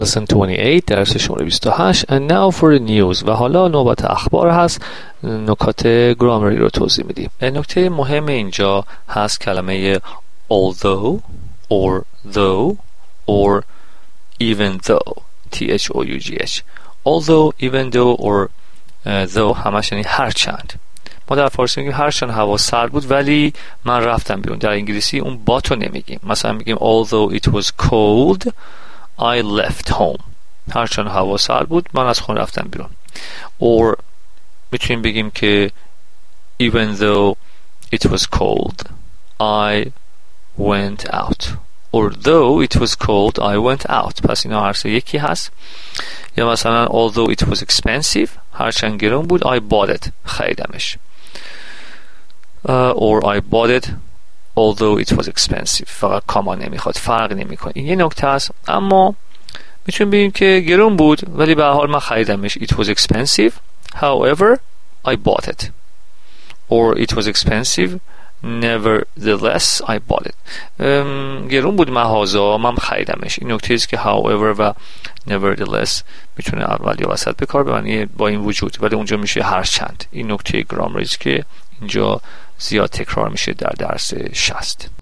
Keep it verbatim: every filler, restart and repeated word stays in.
lesson twenty-eight درس شماره بیست و هشت and now for the news و حالا نوبت اخبار هست. نکات گرامری رو توضیح میدیم. نکته مهم اینجا هست کلمه although or though or even though T H O U G H although even though or uh, though همش یعنی هرچند. ما در فارسی میگیم هرچند هوا سرد بود ولی من رفتم بیرون. در انگلیسی اون باتو نمیگیم. مثلا میگیم although it was cold I left home. هرچند هوا سرد بود من از خونه رفتم بیرون. or میتونیم بگیم که even though it was cold I went out. or though it was cold I went out. پس اینا هر سه یکی هست. یا مثلا although it was expensive هرچند گران بود I bought it خریدمش. uh, or I bought it although it was expensive. فقط کاما نمیخواد، فرق نمیکنه. این یه نکته است. اما میتونیم بگیم که گران بود ولی به هر حال من خریدمش. It was expensive however I bought it. or it was expensive nevertheless I bought it. گران بود مغازه من خریدمش. این نکته است که however و nevertheless میتونه اول یا وسط به کار ببره با این وجود، ولی اونجا میشه هرچند. این نکته گرامری است که اینجا زیاد تکرار میشه در درس شصت.